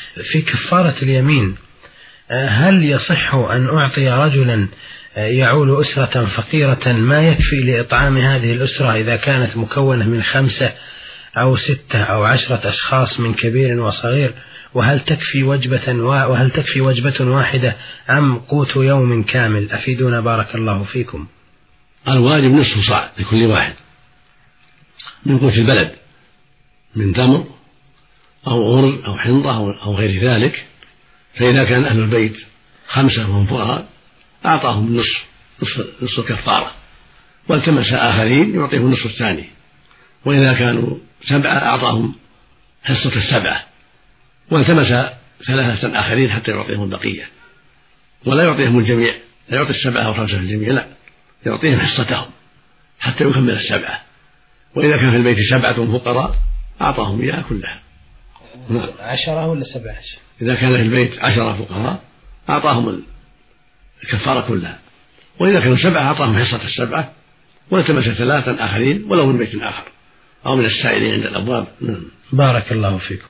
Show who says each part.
Speaker 1: في كفارة اليمين هل يصح أن أعطي رجلا يعول أسرة فقيرة ما يكفي لإطعام هذه الأسرة إذا كانت مكونة من 5 أو 6 أو 10 أشخاص من كبير وصغير، وهل تكفي وجبة واحدة أم قوت يوم كامل؟ أفيدونا بارك الله فيكم.
Speaker 2: الواجب نصف صاع لكل واحد من قوت البلد، من تمر أو غر أو حنطة أو غير ذلك. فإذا كان أهل البيت 5 وهم فقراء أعطاهم نصف الكفارة، والتمس آخرين يعطيهم النصف الثاني. وإذا كانوا 7 أعطاهم حصة ال7، والتمس 3 آخرين حتى يعطيهم البقية. ولا يعطيهم الجميع، لا يعطي 7 أو 5 الجميع، لا، يعطيهم حصتهم حتى يكمل 7. وإذا كان في البيت 7 فقراء أعطاهم إياها كلها.
Speaker 1: 10 ولا 17؟
Speaker 2: إذا كان في البيت 10 فقراء أعطاهم الكفارة كلها، وإذا كانوا 7 أعطاهم حصة ال7، والتمس 3 آخرين ولو من بيت آخر أو من السائلين عند الأبواب.
Speaker 1: بارك الله فيكم.